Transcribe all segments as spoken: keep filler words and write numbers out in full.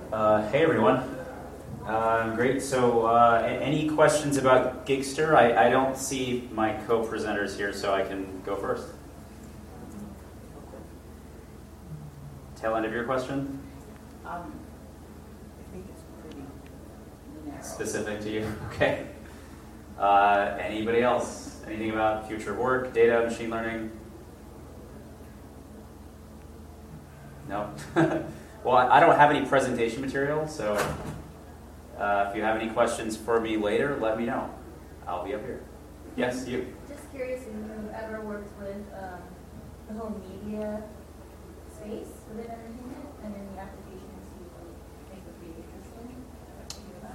Uh, hey everyone. Uh, great. So, uh, a- any questions about Gigster? I, I don't see my co-presenters here, so I can go first. Tail end of your question? Um, I think it's pretty narrow. Specific to you? Okay. Uh, anybody else? Anything about future of work, data, machine learning? No? Well, I don't have any presentation material, so uh, if you have any questions for me later, let me know. I'll be up here. Yes, you. Just curious if you've ever worked with um, the whole media space within entertainment and any applications you think would be interesting to hear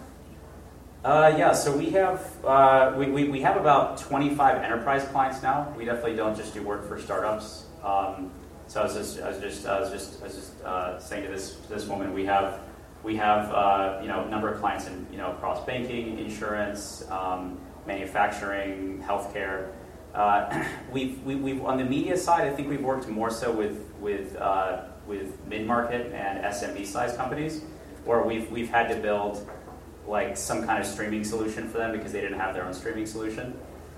about? Uh, yeah, so we have uh, we, we, we have about twenty-five enterprise clients now. We definitely don't just do work for startups. Um, So I was just, I was just, I was just, I was just uh, saying to this to this woman, we have, we have, uh, you know, a number of clients in, you know, across banking, insurance, um, manufacturing, healthcare. Uh, we've, we, we've on the media side, I think we've worked more so with with uh, with mid-market and S M B size companies, where we've we've had to build like some kind of streaming solution for them because they didn't have their own streaming solution.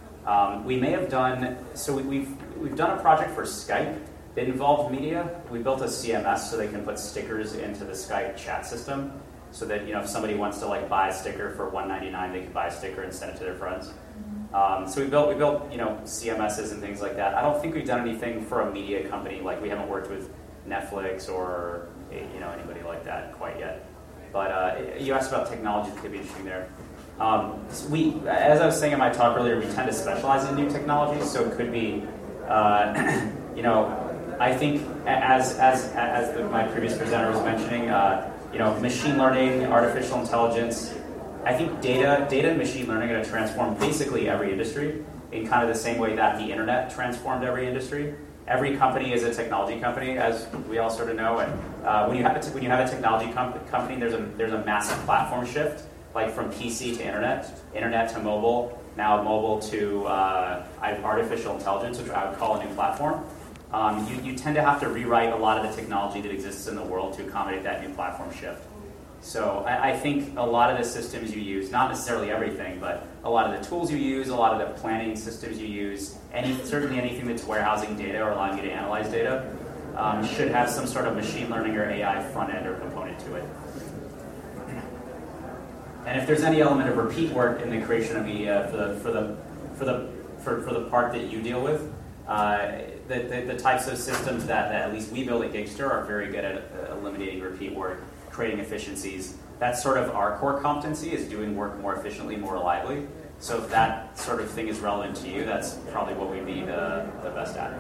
Um, we may have done so. We, we've we've done a project for Skype. It involved media. We built a C M S so they can put stickers into the Skype chat system, so that, you know, if somebody wants to like buy a sticker for one ninety-nine, they can buy a sticker and send it to their friends. Um, so we built we built you know C M Ss and things like that. I don't think we've done anything for a media company. Like we haven't worked with Netflix or you know anybody like that quite yet. But uh, you asked about technology that could be interesting there. Um, we, as I was saying in my talk earlier, we tend to specialize in new technologies, so it could be uh, you know. I think, as as as the, my previous presenter was mentioning, uh, you know, machine learning, artificial intelligence. I think data, data and machine learning are going to transform basically every industry in kind of the same way that the internet transformed every industry. Every company is a technology company, as we all sort of know. And uh, when you have a t- when you have a technology com- company, there's a there's a massive platform shift, like from P C to internet, internet to mobile, now mobile to uh, artificial intelligence, which I would call a new platform. Um, you, you tend to have to rewrite a lot of the technology that exists in the world to accommodate that new platform shift. So I, I think a lot of the systems you use, not necessarily everything, but a lot of the tools you use, a lot of the planning systems you use, any certainly anything that's warehousing data or allowing you to analyze data, um, should have some sort of machine learning or A I front end or component to it. And if there's any element of repeat work in the creation of media for the for the for the for, for the part that you deal with, uh, The, the, the types of systems that, that at least we build at Gigster are very good at uh, eliminating repeat work, creating efficiencies. That's sort of our core competency, is doing work more efficiently, more reliably. So if that sort of thing is relevant to you, that's probably what we'd be the, the best at.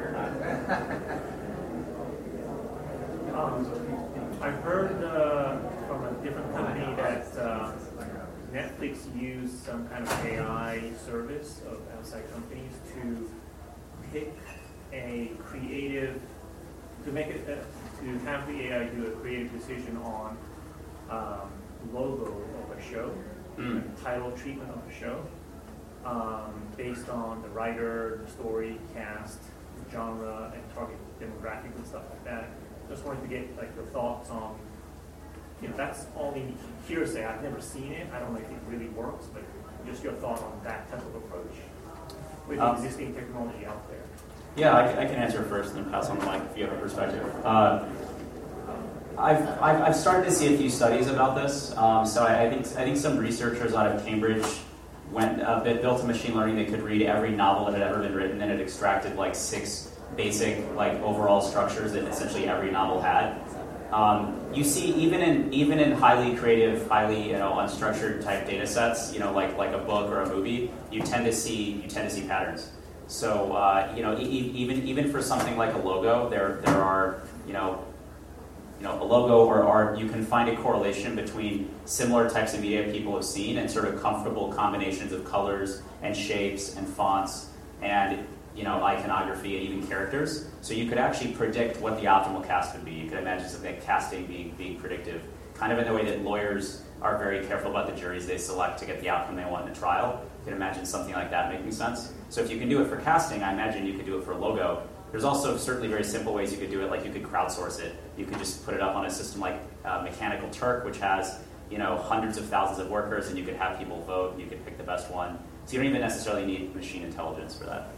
Um, I've heard uh, from a different company that uh, Netflix used some kind of A I service of outside companies to pick a creative, to make it, uh, to have the A I do a creative decision on um, logo of a show, mm. title treatment of a show, um, based on the writer, the story, cast, genre, and target demographic and stuff like that. Just wanted to get like your thoughts on, you know, that's only hearsay. I've never seen it. I don't know if it really works, but just your thought on that type of approach with the um, existing technology out there. Yeah, I, I can answer first and then pass on the mic if you have a perspective. Uh, I've, I've I've started to see a few studies about this. Um, so I, I think I think some researchers out of Cambridge went uh, built a machine learning that could read every novel that had ever been written, and it extracted like six basic like overall structures that essentially every novel had. Um, you see, even in even in highly creative, highly you know unstructured type data sets, you know like like a book or a movie, you tend to see you tend to see patterns. So uh, you know, e- even even for something like a logo, there there are you know, you know, a logo or art, you can find a correlation between similar types of media people have seen and sort of comfortable combinations of colors and shapes and fonts and you know iconography and even characters. So you could actually predict what the optimal cast would be. You could imagine something like casting being being predictive, kind of in the way that lawyers are very careful about the juries they select to get the outcome they want in a trial. You can imagine something like that making sense. So if you can do it for casting, I imagine you could do it for a logo. There's also certainly very simple ways you could do it, like you could crowdsource it. You could just put it up on a system like uh, Mechanical Turk, which has you know hundreds of thousands of workers, and you could have people vote, and you could pick the best one. So you don't even necessarily need machine intelligence for that.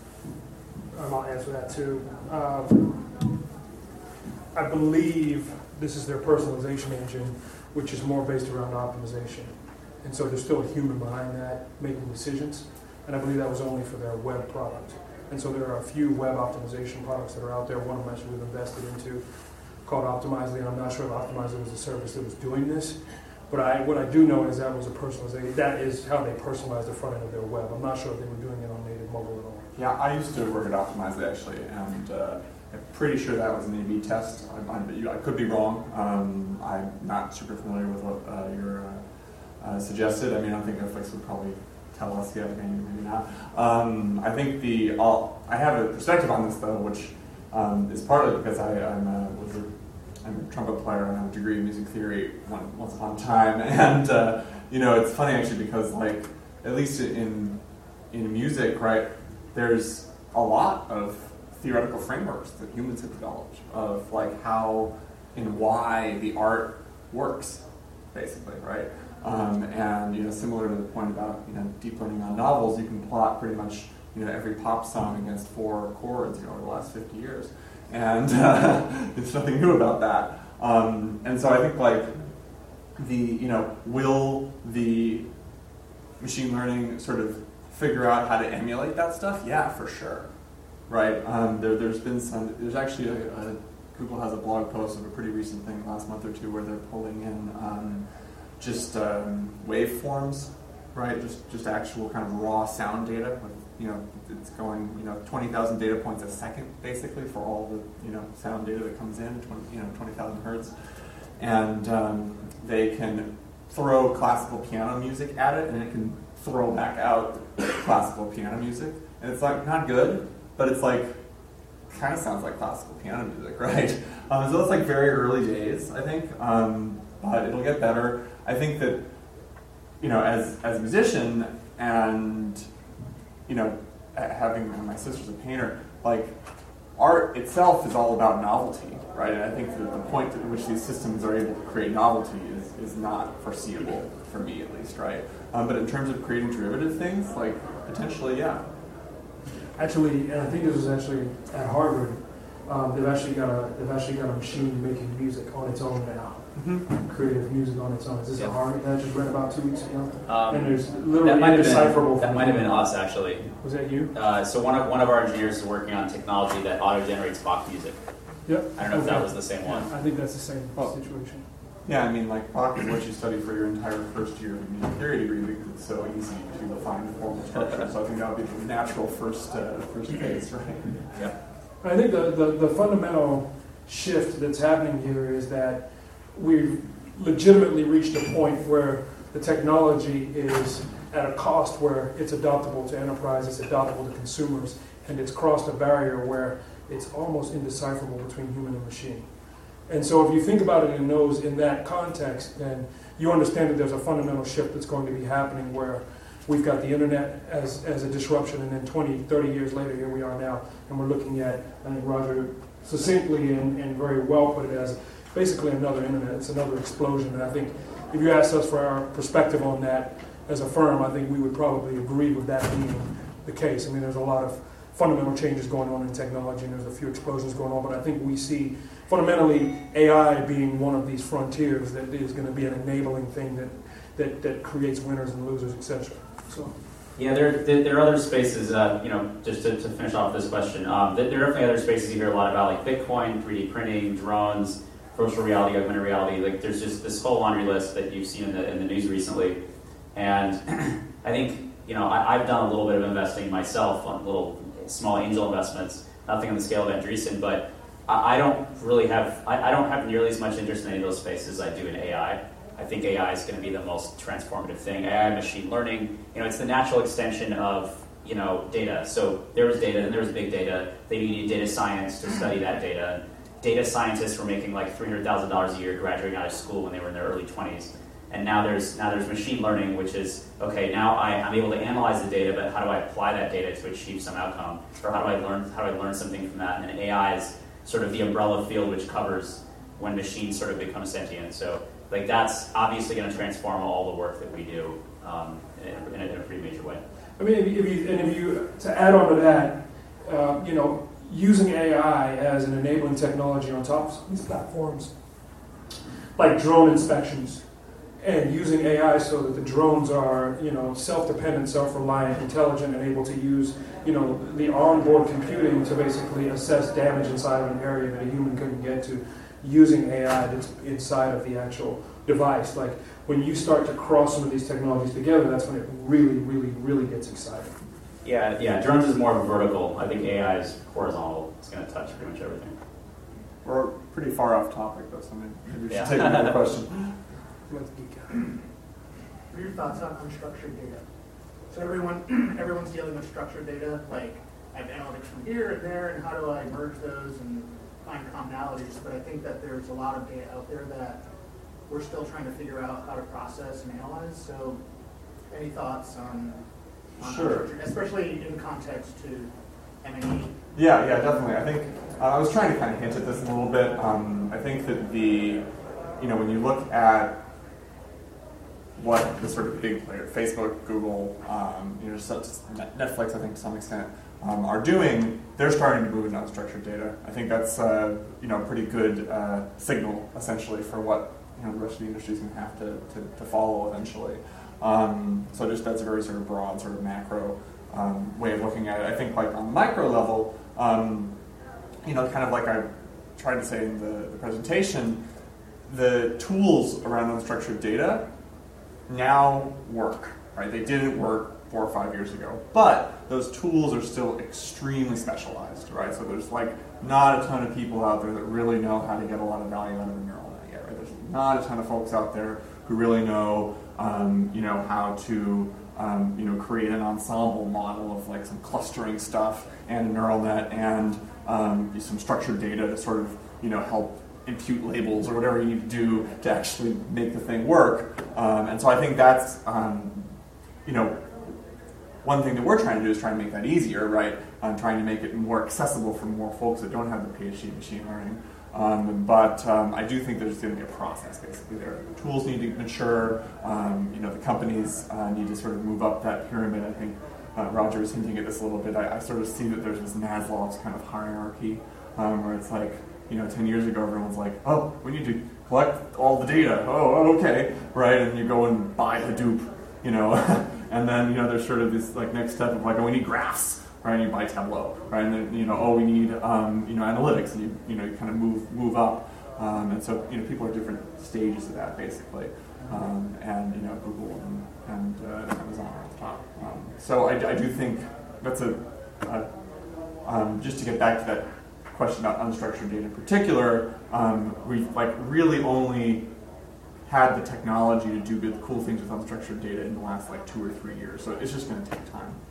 Um, I'll answer that too. Um, I believe this is their personalization engine, which is more based around optimization. And so there's still a human behind that making decisions. And I believe that was only for their web product. And so there are a few web optimization products that are out there. One of them actually we've invested into called Optimizely, and I'm not sure if Optimizely was a service that was doing this. But I, what I do know is that was a personalization. That is how they personalize the front end of their web. I'm not sure if they were doing it on native mobile at all. Yeah, I used to work at Optimizely actually, and uh, I'm pretty sure that was an A B test. I, I, I could be wrong. Um, I'm not super familiar with what uh, you're uh, uh, suggested. I mean, I think Netflix would probably tell us, yeah, maybe, maybe not. Um, I think the I'll, I have a perspective on this though, which um, is partly because I, I'm a, was a I'm a trumpet player and I have a degree in music theory one, once upon a time, and uh, you know, it's funny actually because like at least in in music, right, there's a lot of theoretical frameworks that humans have developed of like how and why the art works, basically, right? Um, and you know, similar to the point about you know deep learning on novels, you can plot pretty much you know every pop song against four chords you know over the last fifty years, and uh, there's nothing new about that. Um, and so I think like the you know will the machine learning sort of figure out how to emulate that stuff? Yeah, for sure. Right. Um, there, there's been some. There's actually a, a Google has a blog post of a pretty recent thing last month or two where they're pulling in um, just um, waveforms, right? Just just actual kind of raw sound data. With, you know, it's going you know twenty thousand data points a second basically for all the you know sound data that comes in. twenty, you know twenty thousand hertz, and um, they can throw classical piano music at it, and it can throw back out classical piano music, and it's like not good. But it's like, kind of sounds like classical piano music, right? Um, so it's like very early days, I think, um, but it'll get better. I think that, you know, as as a musician and, you know, having my sister's a painter, like art itself is all about novelty, right? And I think that the point at which these systems are able to create novelty is, is not foreseeable, for me at least, right? Um, but in terms of creating derivative things, like potentially, yeah. Actually, and I think this was actually at Harvard. Um, they've actually got a they've actually got a machine making music on its own now. Mm-hmm. Creative music on its own. Is this yep. a Harvard that I just read about two weeks ago? Um, and there's literally indecipherable. That might have been us actually. Was that you? Uh, so one of one of our engineers is working on technology that auto generates Bach music. Yep. I don't know okay. if that was the same one. I think that's the same well, situation. Yeah, I mean, like Bach is what you study for your entire first year of music theory degree because it's so easy to find formal structure. So I think that would be the natural first uh, first phase, right? Yeah. I think the, the, the fundamental shift that's happening here is that we've legitimately reached a point where the technology is at a cost where it's adoptable to enterprise, it's adoptable to consumers, and it's crossed a barrier where it's almost indecipherable between human and machine. And so if you think about it in those in that context, then you understand that there's a fundamental shift that's going to be happening where we've got the internet as, as a disruption, and then twenty, thirty years later, here we are now, and we're looking at, I think Roger succinctly and, and very well put it as basically another internet. It's another explosion. And I think if you asked us for our perspective on that as a firm, I think we would probably agree with that being the case. I mean, there's a lot of fundamental changes going on in technology, and there's a few explosions going on, but I think we see fundamentally A I being one of these frontiers that is going to be an enabling thing that, that, that creates winners and losers, et cetera. So. Yeah, there, there, there are other spaces, uh, you know, just to, to finish off this question, um, there are definitely other spaces you hear a lot about, like Bitcoin, three D printing, drones, virtual reality, augmented reality. Like, there's just this whole laundry list that you've seen in the, in the news recently. And I think, you know, I, I've done a little bit of investing myself on little small angel investments, nothing on the scale of Andreessen, but I, I don't really have, I, I don't have nearly as much interest in any of those spaces as I do in A I. I think A I is going to be the most transformative thing. A I, machine learning, you know, it's the natural extension of, you know, data. So there was data, and there was big data. Then you need data science to study that data. Data scientists were making like three hundred thousand dollars a year graduating out of school when they were in their early twenties. And now there's now there's machine learning, which is, okay, now I, I'm able to analyze the data, but how do I apply that data to achieve some outcome? Or how do I learn how do I learn something from that? And then A I is sort of the umbrella field which covers when machines sort of become sentient. So like that's obviously going to transform all the work that we do um, in, a, in, a, in a pretty major way. I mean, if you, if you, and if you, to add on to that, uh, you know, using A I as an enabling technology on top of these platforms, like drone inspections, and using A I so that the drones are, you know, self-dependent, self-reliant, intelligent, and able to use, you know, the onboard computing to basically assess damage inside of an area that a human couldn't get to, using A I that's inside of the actual device. Like, when you start to cross some of these technologies together, that's when it really, really, really gets exciting. Yeah, yeah. Drones is more of a vertical. I think A I is horizontal. It's going to touch pretty much everything. We're pretty far off topic, though, so maybe we should Yeah. take another question. Let's geek out. What are your thoughts on unstructured data? So everyone, everyone's dealing with structured data, like I have analytics from here and there, and how do I merge those and find commonalities? But I think that there's a lot of data out there that we're still trying to figure out how to process and analyze. So any thoughts on, on Sure. unstructured, especially in context to M and E? Yeah, yeah, definitely. I think uh, I was trying to kind of hint at this a little bit. Um, I think that the, you know, when you look at what the sort of big players, Facebook, Google, um, you know, Netflix, I think to some extent, um, are doing, they're starting to move into unstructured data. I think that's uh, you know a pretty good uh, signal, essentially, for what you know the rest of the industry is going to have to, to, to follow eventually. Um, so just that's a very sort of broad, sort of macro um, way of looking at it. I think like on the micro level, um, you know, kind of like I tried to say in the, the presentation, the tools around unstructured data now work, right? They didn't work four or five years ago, but those tools are still extremely specialized, right? So there's like not a ton of people out there that really know how to get a lot of value out of a neural net yet, right? There's not a ton of folks out there who really know, um, you know, how to, um, you know, create an ensemble model of like some clustering stuff and a neural net and um, some structured data to sort of, you know, help impute labels or whatever you need to do to actually make the thing work. Um, and so I think that's, um, you know, one thing that we're trying to do is try and make that easier, right? Um, trying to make it more accessible for more folks that don't have the PhD in machine learning. Um, but um, I do think there's going to be a process, basically. There, the tools need to mature. Um, you know, the companies uh, need to sort of move up that pyramid. I think uh, Roger was hinting at this a little bit. I, I sort of see that there's this Maslow's kind of hierarchy um, where it's like, you know, ten years ago, everyone's like, oh, we need to collect all the data. Oh, okay, right? And you go and buy Hadoop, you know. And then, you know, there's sort of this, like, next step of, like, oh, we need graphs, right? And you buy Tableau, right? And then, you know, oh, we need, um, you know, analytics. And you, you know, you kind of move move up. Um, and so, you know, people are at different stages of that, basically. Um, and, you know, Google and, and uh, Amazon are at the top. Um, so I, I do think that's a, a um, just to get back to that question about unstructured data in particular, um, we've like really only had the technology to do good, cool things with unstructured data in the last like two or three years. So it's just going to take time.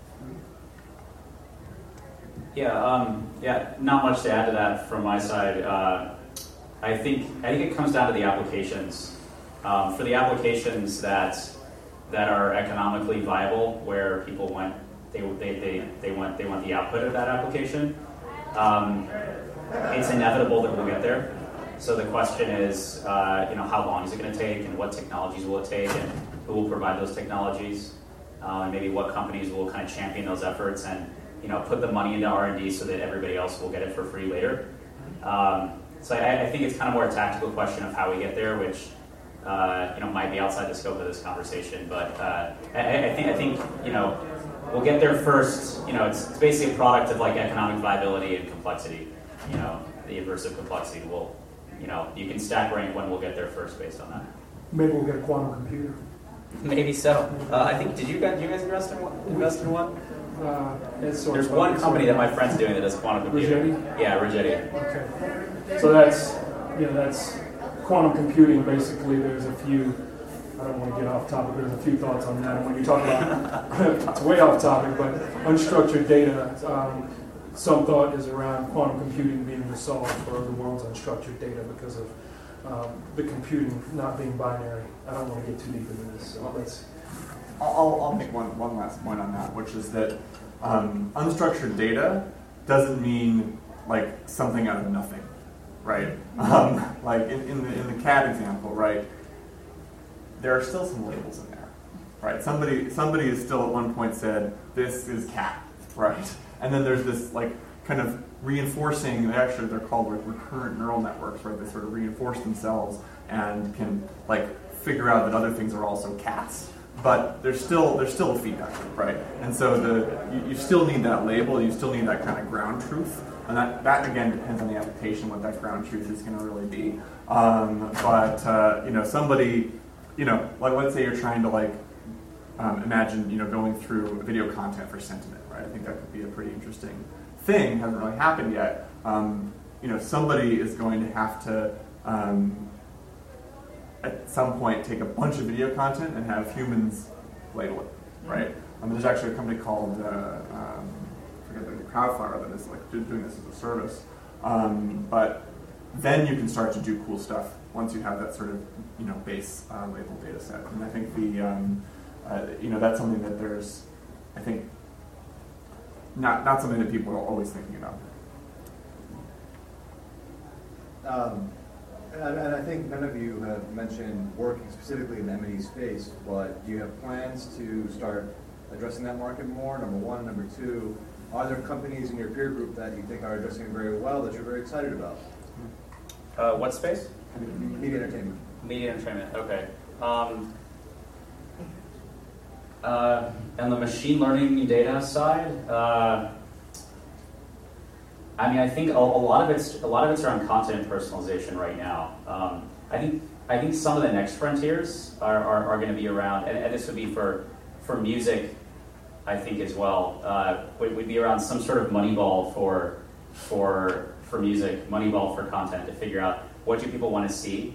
Yeah, um, yeah. Not much to add to that from my side. Uh, I think I think it comes down to the applications. Um, for the applications that that are economically viable, where people want they they they they want they want the output of that application. Um, it's inevitable that we'll get there. So the question is, uh, you know, how long is it going to take, and what technologies will it take, and who will provide those technologies, uh, and maybe what companies will kind of champion those efforts, and you know, put the money into R and D so that everybody else will get it for free later. Um, so I, I think it's kind of more a tactical question of how we get there, which uh, you know might be outside the scope of this conversation. But uh, I, I think I think you know. We'll get there first. You know, it's, it's basically a product of like economic viability and complexity. You know, the inverse of complexity. Will, you know, you can stack rank when we'll get there first based on that. Maybe we'll get a quantum computer. Maybe so. Uh, I think. Did you guys? You guys invest in one? Invest in one? Uh, it's sort There's of- one it's company sort that of- my friend's doing that does quantum computing. Rigetti? Yeah, Rigetti. Okay. So that's, you know, that's quantum computing. Basically, there's a few. I don't want to get off topic, but there's a few thoughts on that. And when you talk about, it's way off topic, but unstructured data, um, some thought is around quantum computing being the solve for the world's unstructured data because of um, the computing not being binary. I don't want to get too deep into this, so let's. I'll, I'll make one, one last point on that, which is that um, unstructured data doesn't mean like something out of nothing, right? Um, like in, in the in the cat example, right? There are still some labels in there, right? Somebody somebody has still at one point said this is cat, right? And then there's this like kind of reinforcing. Actually, they're called like recurrent neural networks, right? They sort of reinforce themselves and can like figure out that other things are also cats. But there's still there's still a feedback loop, right? And so the you, you still need that label. You still need that kind of ground truth. And that, that again depends on the application, what that ground truth is going to really be. Um, but uh, you know, somebody, you know, like let's say you're trying to like um, imagine, you know, going through video content for sentiment, right? I think that could be a pretty interesting thing. Hasn't really happened yet. Um, you know, somebody is going to have to um, at some point take a bunch of video content and have humans label it, right? Um, there's actually a company called. Uh, um, Crowdflower that is like doing this as a service, um, but then you can start to do cool stuff once you have that sort of you know base uh, label data set. And I think the um, uh, you know that's something that there's I think not not something that people are always thinking about. Um, and, and I think none of you have mentioned working specifically in the M and E space, but do you have plans to start addressing that market more? Number one, number two. Are there companies in your peer group that you think are addressing it very well that you're very excited about? Uh, what space? Media entertainment. Media entertainment, okay. Um, uh, and the machine learning data side, uh, I mean, I think a, a lot of it's a lot of it's around content personalization right now. Um, I think I think some of the next frontiers are, are, are going to be around, and, and this would be for for music. I think as well, uh, would, would be around some sort of Moneyball for for for music, Moneyball for content to figure out what do people want to see.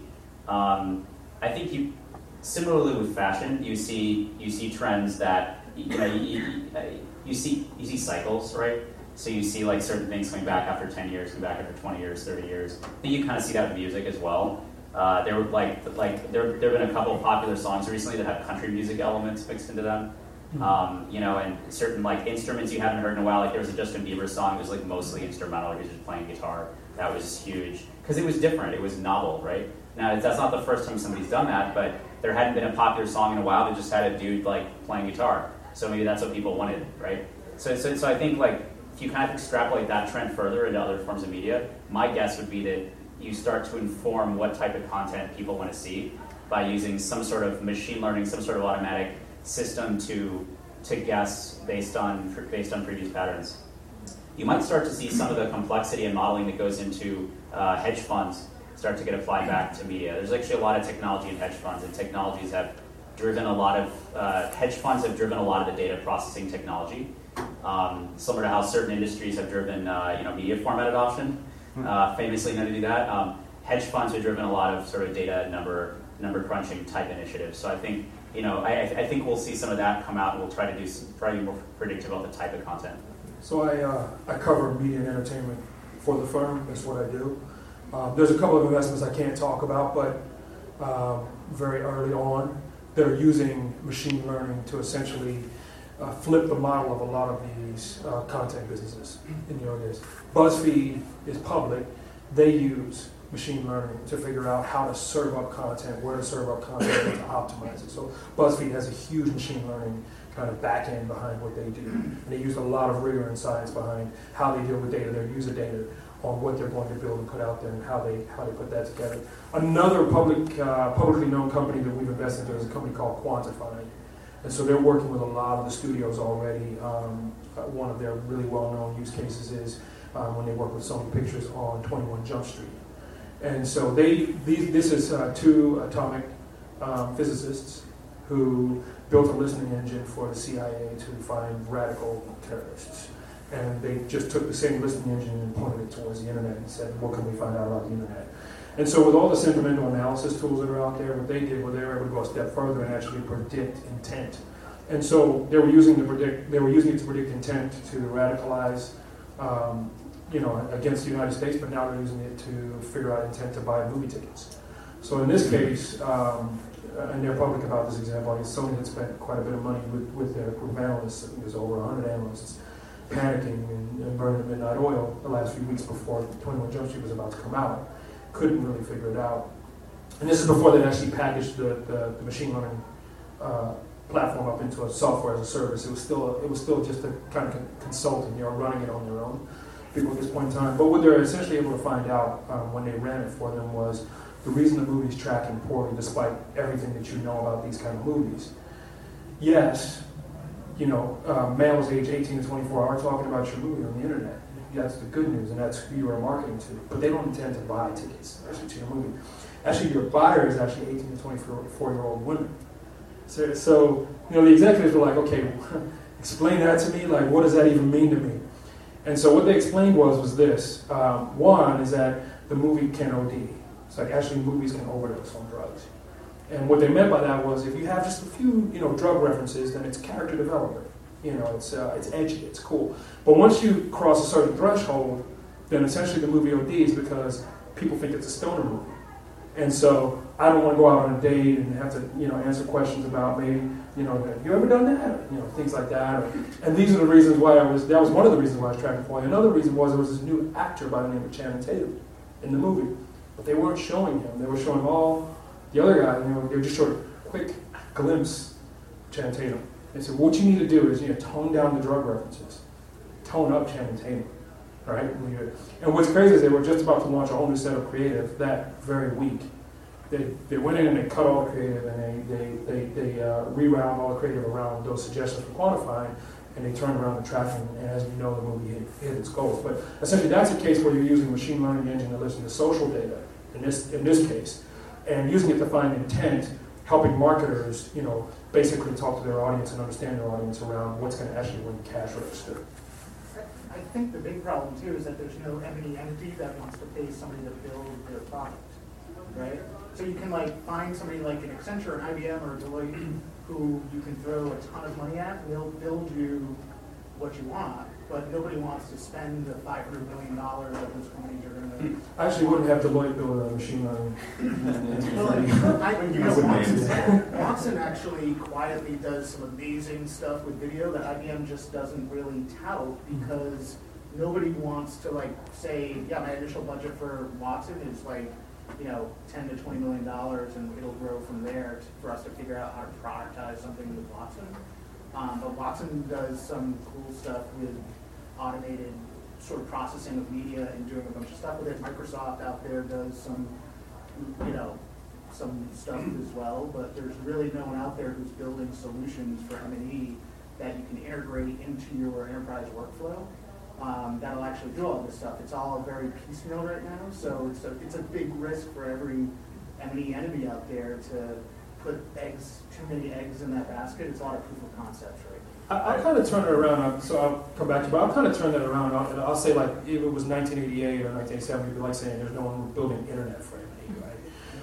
Um, I think you similarly with fashion, you see you see trends that you know you, you, you see you see cycles, right? So you see like certain things coming back after ten years, coming back after twenty years, thirty years. I think you kind of see that with music as well. Uh, there were like like there there have been a couple of popular songs recently that have country music elements mixed into them. Um, you know, and certain like instruments you haven't heard in a while. Like there was a Justin Bieber song. It was like mostly instrumental. He was just playing guitar. That was huge because it was different. It was novel, right? Now that's not the first time somebody's done that, but there hadn't been a popular song in a while that just had a dude like playing guitar. So maybe that's what people wanted, right? So, so, so I think like if you kind of extrapolate that trend further into other forms of media, my guess would be that you start to inform what type of content people want to see by using some sort of machine learning, some sort of automatic system to to guess based on based on previous patterns. You might start to see some of the complexity and modeling that goes into uh, hedge funds start to get applied back to media. There's actually a lot of technology in hedge funds, and technologies have driven a lot of uh, hedge funds have driven a lot of the data processing technology, um, similar to how certain industries have driven uh, you know media format adoption. Uh, famously known to do that. Um, hedge funds have driven a lot of sort of data number number crunching type initiatives. So I think. You know, I, I think we'll see some of that come out, and we'll try to do some, try to be more predictive about the type of content. So I uh, I cover media and entertainment for the firm. That's what I do. Um, there's a couple of investments I can't talk about, but um, very early on, they're using machine learning to essentially uh, flip the model of a lot of these uh, content businesses in the early days. BuzzFeed is public. They use machine learning to figure out how to serve up content, where to serve up content, and to optimize it. So BuzzFeed has a huge machine learning kind of back end behind what they do. And they use a lot of rigor and science behind how they deal with data, their user data, on what they're going to build and put out there and how they how they put that together. Another public uh, publicly known company that we've invested in is a company called Quantified. And so they're working with a lot of the studios already. Um, uh, one of their really well-known use cases is um, when they work with Sony Pictures on twenty-one Jump Street. And so they, these, this is uh, two atomic um, physicists who built a listening engine for the C I A to find radical terrorists. And they just took the same listening engine and pointed it towards the internet and said, what can we find out about the internet? And so with all the sentimental analysis tools that are out there, what they did was they were able to go a step further and actually predict intent. And so they were using to predict, they were using it to predict intent to radicalize um, you know, against the United States, but now they're using it to figure out intent to buy movie tickets. So in this case, um, and they're public about this example, I mean, Sony had spent quite a bit of money with, with their with analysts. I think there's over one hundred analysts panicking and, and burning the midnight oil the last few weeks before twenty-one Jump Street was about to come out. Couldn't really figure it out. And this is before they actually packaged the, the, the machine learning uh, platform up into a software as a service. It was still it was still just a kind of consulting, you know, running it on their own, people at this point in time. But what they're essentially able to find out um, when they ran it for them was the reason the movie's tracking poorly, despite everything that you know about these kind of movies. Yes, you know, uh, males age eighteen to twenty-four are talking about your movie on the internet. That's the good news, and that's who you are marketing to. But they don't intend to buy tickets, actually, to your movie. Actually, your buyer is actually eighteen to twenty-four-year-old women. So, so, you know, the executives were like, okay, explain that to me. Like, what does that even mean to me? And so what they explained was was this. Um, one is that the movie can O D. It's like actually movies can overdose on drugs. And what they meant by that was if you have just a few, you know, drug references, then it's character development. You know, it's uh, it's edgy, it's cool. But once you cross a certain threshold, then essentially the movie O Ds because people think it's a stoner movie. And so I don't want to go out on a date and have to, you know, answer questions about maybe, you know, have you ever done that? Or, you know, things like that. Or, and these are the reasons why I was, that was one of the reasons why I was tracking for you. Another reason was there was this new actor by the name of Channing Tatum in the movie. But they weren't showing him. They were showing all the other guys. You know, they were just showing a quick glimpse of Channing Tatum. They said, what you need to do is you know, tone down the drug references. Tone up Channing Tatum. Right? And what's crazy is they were just about to launch a whole new set of creative that very week. They they went in and they cut all the creative and they they they, they uh, rewound all the creative around those suggestions for quantifying, and they turned around the tracking. And as you know, the movie hit, hit its goals. But essentially, that's a case where you're using a machine learning engine to listen to social data. In this in this case, and using it to find intent, helping marketers, you know, basically talk to their audience and understand their audience around what's going to actually win cash register. I think the big problem too is that there's no M and E entity that wants to pay somebody to build their product, right? So you can like find somebody like an Accenture, an I B M, or Deloitte who you can throw a ton of money at, and they'll build you what you want. But nobody wants to spend the five hundred million dollars that those companies are going to. I actually wouldn't have Deloitte build a machine learning. Well, I, you know, Watson, Watson actually quietly does some amazing stuff with video that I B M just doesn't really tout because nobody wants to like say, yeah, my initial budget for Watson is like, you know, ten to twenty million dollars, and it'll grow from there to, for us to figure out how to productize something with Watson. Um, but Watson does some cool stuff with automated sort of processing of media and doing a bunch of stuff with it. Microsoft out there does some, you know, some stuff as well, but there's really no one out there who's building solutions for M and E that you can integrate into your enterprise workflow um, that'll actually do all this stuff. It's all very piecemeal right now, so it's a, it's a big risk for every M and E entity out there to put eggs, too many eggs in that basket. It's a lot of proof of concepts, right? I, I'll kind of turn it around, so I'll come back to it, but I'll kind of turn that around, and I'll, I'll say like, if it was nineteen eighty-eight or nineteen seventy, it'd be like saying there's no one building internet for M and E, right?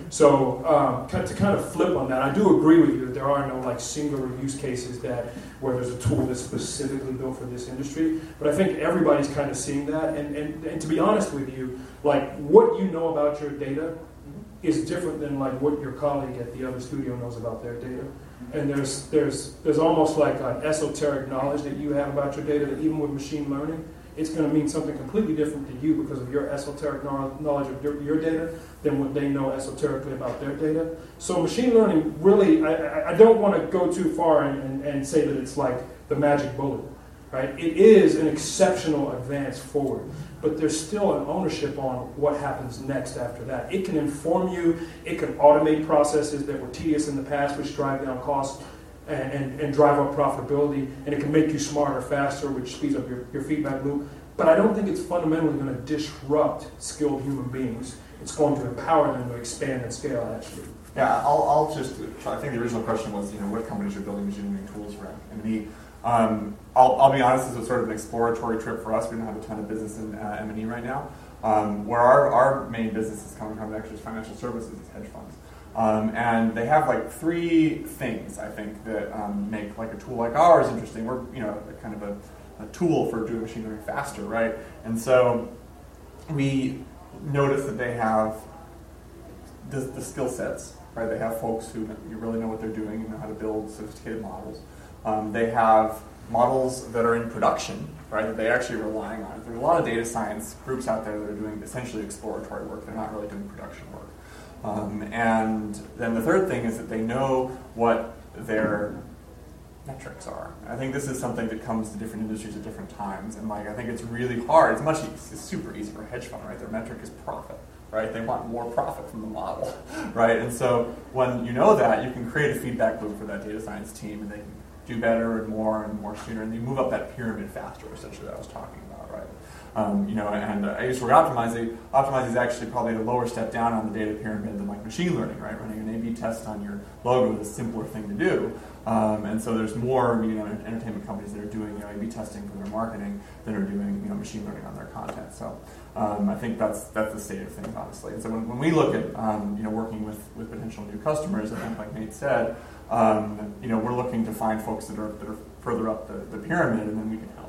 So um, to kind of flip on that, I do agree with you that there are no like singular use cases that where there's a tool that's specifically built for this industry. But I think everybody's kind of seeing that. And, and, and to be honest with you, like what you know about your data is different than like what your colleague at the other studio knows about their data. And there's there's there's almost like an esoteric knowledge that you have about your data that even with machine learning, it's going to mean something completely different to you because of your esoteric knowledge of your, your data than what they know esoterically about their data. So machine learning really, I, I don't want to go too far and, and, and say that it's like the magic bullet, right? It is an exceptional advance forward, but there's still an ownership on what happens next after that. It can inform you, it can automate processes that were tedious in the past, which drive down costs, And, and, and drive up profitability, and it can make you smarter faster, which speeds up your, your feedback loop. But I don't think it's fundamentally going to disrupt skilled human beings. It's going to empower them to expand and scale, actually. Yeah, I'll, I'll just, I think the original question was, you know, what companies are building machine learning tools for M and E. Um, I'll, I'll be honest, this was sort of an exploratory trip for us. We don't have a ton of business in uh, M and E right now. Um, where our, our main business is coming from actually is financial services, is hedge funds. Um, and they have like three things, I think, that um, make like a tool like ours interesting. We're, you know, a kind of a, a tool for doing machine learning faster, right? And so we notice that they have the, the skill sets, right? They have folks who you really know what they're doing and know how to build sophisticated models. Um, they have models that are in production, right, that they're actually relying on. There's a lot of data science groups out there that are doing essentially exploratory work. They're not really doing production work. Um, and then the third thing is that they know what their metrics are. I think this is something that comes to different industries at different times. And like, I think it's really hard. It's much, it's super easy for a hedge fund, right? Their metric is profit, right? They want more profit from the model, right? And so when you know that, you can create a feedback loop for that data science team, and they can do better and more and more sooner, and you move up that pyramid faster, essentially, that I was talking about, right? Um, you know, and uh, I used to work Optimize. Optimize is actually probably a lower step down on the data pyramid than like machine learning, right? Running an A B test on your logo is a simpler thing to do. Um, and so there's more, you know, entertainment companies that are doing, you know, A B testing for their marketing than are doing, you know, machine learning on their content. So um, I think that's that's the state of things, honestly. And so when, when we look at, um, you know, working with, with potential new customers, I think like Nate said, um, you know, we're looking to find folks that are that are further up the, the pyramid, and then we can help.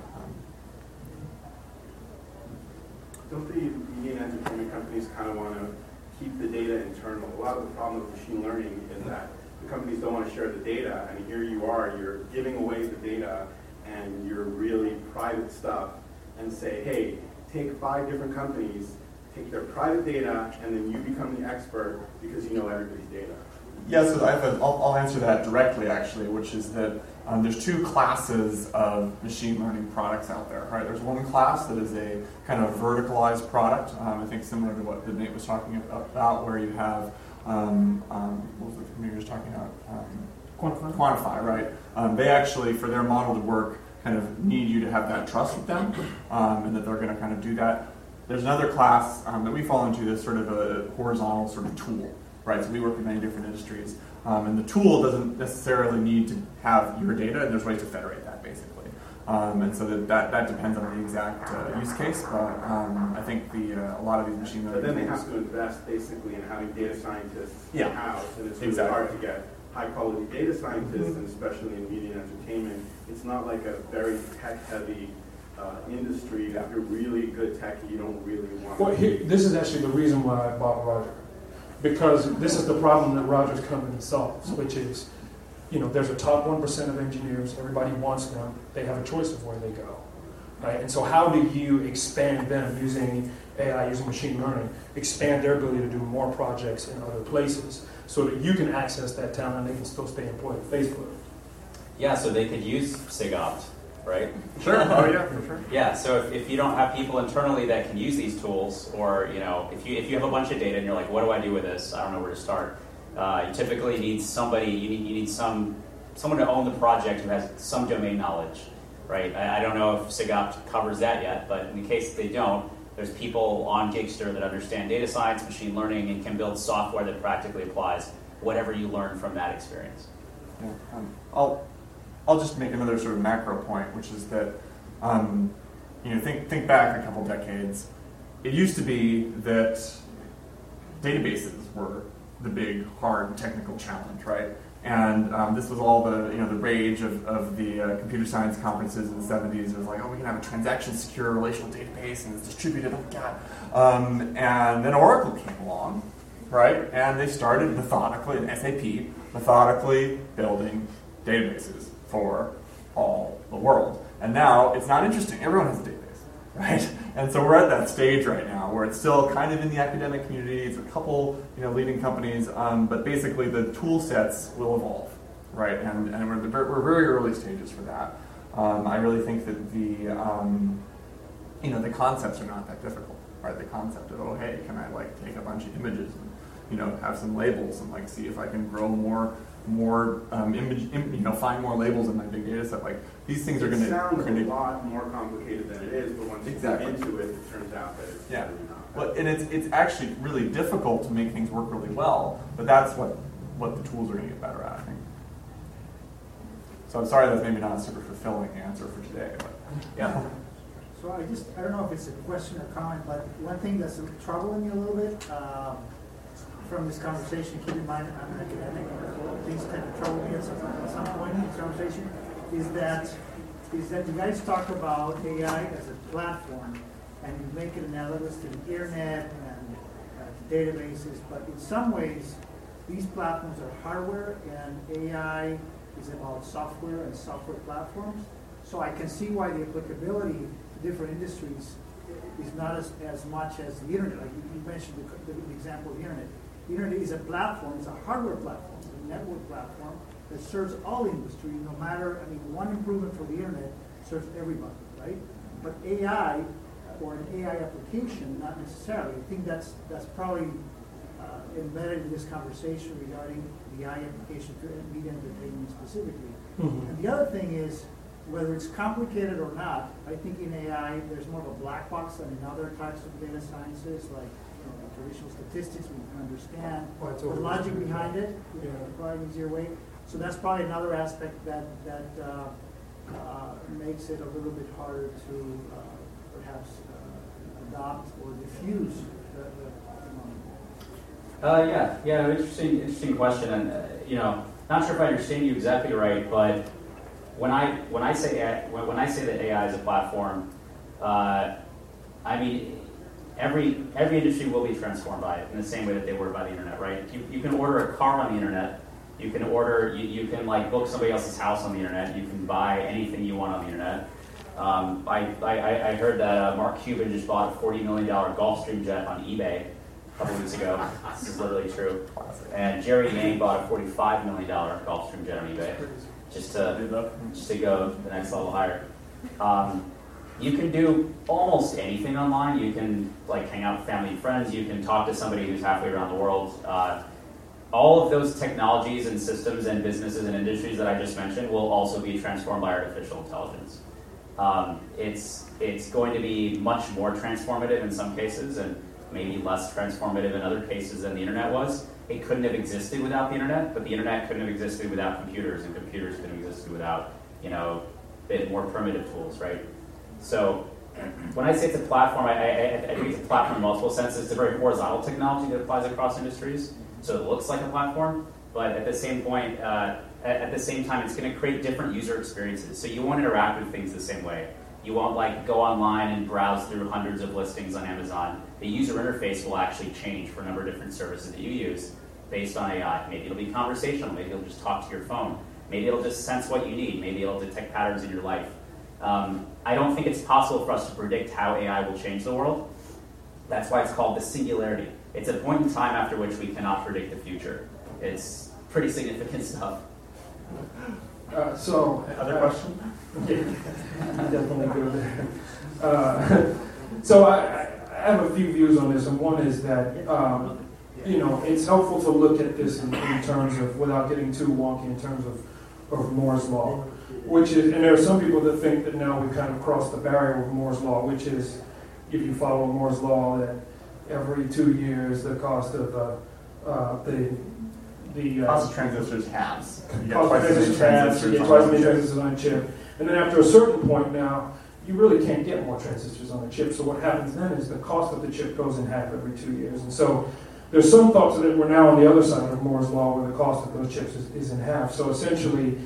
Don't the media and entertainment companies kind of want to keep the data internal? A lot of the problem with machine learning is that the companies don't want to share the data, and here you are, you're giving away the data, and you're really private stuff, and say, hey, take five different companies, take their private data, and then you become the expert because you know everybody's data. Yeah, so I have a, I'll, I'll answer that directly, actually, which is that um, there's two classes of machine learning products out there, right? There's one class that is a kind of verticalized product, um, I think similar to what Nate was talking about, where you have, um, um, what was the thing you were just talking about? Um, Quantify. Quantify, right? Um, they actually, for their model to work, kind of need you to have that trust with them, um, and that they're going to kind of do that. There's another class um, that we fall into that's sort of a horizontal sort of tool. Right, so we work in many different industries, um, and the tool doesn't necessarily need to have your data, and there's ways to federate that, basically. Um, and so that, that, that depends on the exact uh, use case, but um, I think the uh, a lot of these machine learning But then they tools, have to invest, basically, in having data scientists Yeah. in-house, and it's really Exactly. hard to get high-quality data scientists, Mm-hmm. and especially in media and entertainment. It's not like a very tech-heavy uh, industry. Yeah. If you're really good tech, you don't really want Well, to... here, this is actually the reason why I bought Roger. Because this is the problem that Roger's company solves, which is, you know, there's a top one percent of engineers, everybody wants them, they have a choice of where they go, right? And so how do you expand them using A I, using machine learning, expand their ability to do more projects in other places so that you can access that talent and they can still stay employed at Facebook? Yeah, so they could use SIGOPT, right? Sure. Oh yeah, for sure. Yeah, so if, if you don't have people internally that can use these tools, or you know, if you if you have a bunch of data and you're like, what do I do with this? I don't know where to start. Uh, you typically need somebody. You need you need some someone to own the project who has some domain knowledge, right? I, I don't know if SIGOPT covers that yet, but in the case that they don't, there's people on Gigster that understand data science, machine learning, and can build software that practically applies whatever you learn from that experience. Yeah, um, I'll I'll just make another sort of macro point, which is that um, you know think think back a couple decades. It used to be that databases were the big, hard technical challenge, right? And um, this was all the you know the rage of, of the uh, computer science conferences in the seventies. It was like, oh, we can have a transaction-secure relational database, and it's distributed. Oh God! Um, and then Oracle came along, right? And they started methodically, and S A P methodically building databases for all the world. And now it's not interesting. Everyone has a database, right? And so we're at that stage right now where it's still kind of in the academic community. It's a couple, you know, leading companies, um, but basically the tool sets will evolve, right? And and we're the, we're very early stages for that. Um, I really think that the um, you know the concepts are not that difficult, right? The concept of, oh hey, can I like take a bunch of images and you know have some labels and like see if I can grow more. more um, image, im, you know, find more labels in my big data set. Like these things are going to. It sounds gonna, a lot more complicated than it is, but once Exactly. you get into it, it turns out that it's Yeah. really not. Well, and it's it's actually really difficult to make things work really well, but that's what what the tools are going to get better at, I think. So I'm sorry that's maybe not a super fulfilling answer for today, but yeah. So I just, I don't know if it's a question or comment, but one thing that's troubling me a little bit um, from this conversation, keep in mind I'm an academic, and things tend to trouble me at some, at some point in this conversation, is that is that you guys talk about A I as a platform, and you make it analogous to the internet and uh, databases, but in some ways, these platforms are hardware, and A I is about software and software platforms. So I can see why the applicability to different industries is not as, as much as the internet. Like you mentioned the, the example of the internet. The internet is a platform, it's a hardware platform, it's a network platform that serves all industry, no matter, I mean, one improvement for the internet serves everybody, right? But A I, or an A I application, not necessarily. I think that's that's probably uh, embedded in this conversation regarding the A I application for media entertainment specifically. Mm-hmm. And the other thing is, whether it's complicated or not, I think in A I there's more of a black box than in other types of data sciences, like you know, like traditional statistics. We can understand oh, the logic behind it, yeah. Probably an easier way. So that's probably another aspect that that uh, uh, makes it a little bit harder to uh, perhaps uh, adopt or diffuse the, the Uh, yeah, yeah, interesting, interesting question, and uh, you know, not sure if I understand you exactly right, but when I when I say A I, when I say that A I is a platform, uh, I mean every every industry will be transformed by it in the same way that they were by the internet, right? You you can order a car on the internet, you can order you, you can like book somebody else's house on the internet, you can buy anything you want on the internet. Um, I, I I heard that uh, Mark Cuban just bought a forty million dollar Gulfstream jet on eBay a couple weeks ago. This is literally true. And Jerry Yang bought a forty-five million dollar Gulfstream jet on eBay just to just to go the next level higher. Um, you can do almost anything online. You can like hang out with family and friends. You can talk to somebody who's halfway around the world. Uh, all of those technologies and systems and businesses and industries that I just mentioned will also be transformed by artificial intelligence. Um, it's it's going to be much more transformative in some cases, and maybe less transformative in other cases than the internet was. It couldn't have existed without the internet, but the internet couldn't have existed without computers, and computers couldn't have existed without, you know, bit more primitive tools, right? So when I say it's a platform, I, I, I think it's a platform in multiple senses. It's a very horizontal technology that applies across industries, so it looks like a platform, but at the same point, uh, at, at the same time, it's going to create different user experiences. So you won't interact with things the same way. You won't like go online and browse through hundreds of listings on Amazon. The user interface will actually change for a number of different services that you use based on A I. Maybe it'll be conversational. Maybe it'll just talk to your phone. Maybe it'll just sense what you need. Maybe it'll detect patterns in your life. Um, I don't think it's possible for us to predict how A I will change the world. That's why it's called the singularity. It's a point in time after which we cannot predict the future. It's pretty significant stuff. Uh, so, Other uh, question? Yeah, definitely go there. Uh, so I, I have a few views on this, and one is that um, you know it's helpful to look at this in, in terms of, without getting too wonky, in terms of, of Moore's law, which is, and there are some people that think that now we've kind of crossed the barrier with Moore's law, which is, if you follow Moore's law, that every two years the cost of uh, uh, the the uh, Cost of transistors halves. You get cost twice of as many transistors halves, you transistors get on twice as one many chip. transistors on a chip, and then after a certain point now, you really can't get more transistors on a chip. So what happens then is the cost of the chip goes in half every two years. And so there's some thoughts that we're now on the other side of Moore's law, where the cost of those chips is, is in half. So essentially,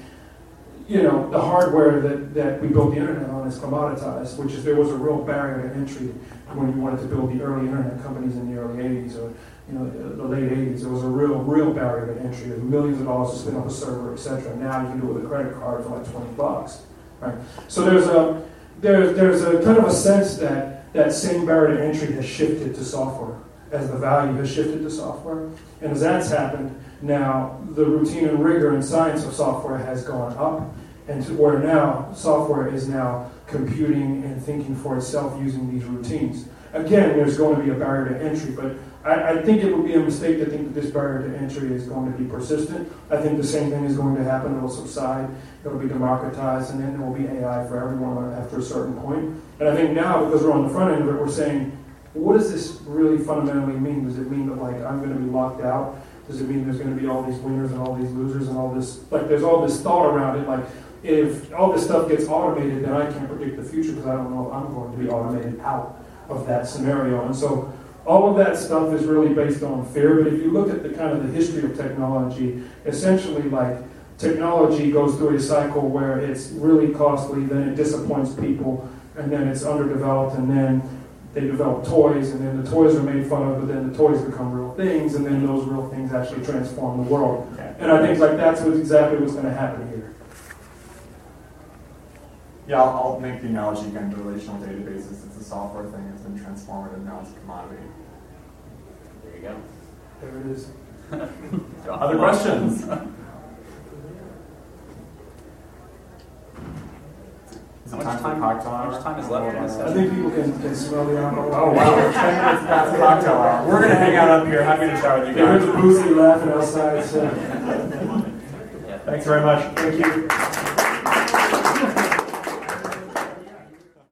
you know, the hardware that, that we built the internet on is commoditized, which is, there was a real barrier to entry when you wanted to build the early internet companies in the early eighties, or you know, the late eighties. There was a real, real barrier to entry. There's millions of dollars to spin up a server, et cetera. Now you can do it with a credit card for like twenty bucks, right? So there's a there's there's a kind of a sense that that same barrier to entry has shifted to software, as the value has shifted to software, and as that's happened, now the routine and rigor and science of software has gone up, and to where now software is now computing and thinking for itself using these routines. Again, there's going to be a barrier to entry, but I, I think it would be a mistake to think that this barrier to entry is going to be persistent. I think the same thing is going to happen. It will subside. It will be democratized, and then there will be A I for everyone after a certain point. And I think now, because we're on the front end of it, we're saying, what does this really fundamentally mean? Does it mean that like I'm going to be locked out? Does it mean there's going to be all these winners and all these losers and all this? Like there's all this thought around it. Like if all this stuff gets automated, then I can't predict the future because I don't know if I'm going to be automated out of that scenario. And so all of that stuff is really based on fear. But if you look at the kind of the history of technology, essentially like technology goes through a cycle where it's really costly, then it disappoints people, and then it's underdeveloped, and then they develop toys, and then the toys are made fun of, but then the toys become real things, and then those real things actually transform the world. Okay. And I think like that's what exactly what's going to happen here. Yeah, I'll, I'll make the analogy again to relational databases. It's a software thing. It's been transformative. Now it's a commodity. There you go. There it is. Other questions? Is How it much time for time, cocktail how hour? much time is left in this I session? think people can, can smell the alcohol. Oh wow, we're ten minutes past cocktail hour. We're gonna hang out up here. Happy to chat with you They heard guys. the boozy laughing outside, so Yeah. Thanks very much. thank you.